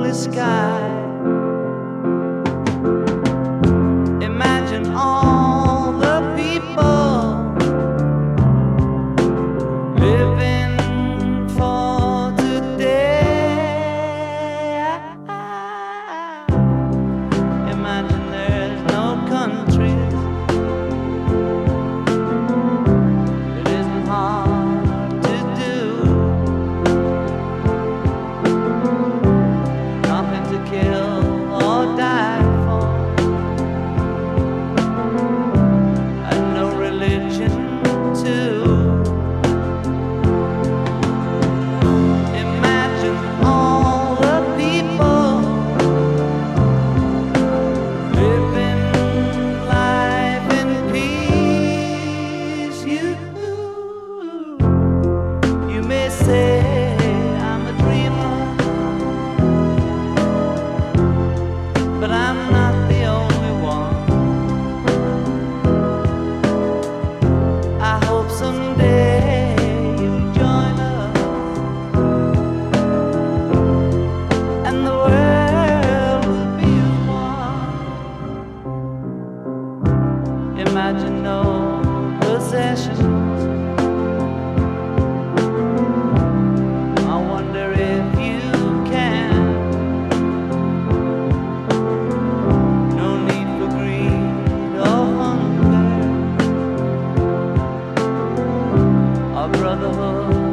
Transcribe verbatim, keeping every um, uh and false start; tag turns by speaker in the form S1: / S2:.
S1: lonely sky. Imagine all the people living for today. Imagine there's no countries. It isn't hard to do. Nothing to kill or die for, and no religion too. Imagine all the people living life in peace. You, you may say I'm a dreamer, but I'm not the only one. I hope someday you'll join us, and the world will be as one. Imagine no possessions. I wonder if you can. No need for greed or hunger, or brotherhood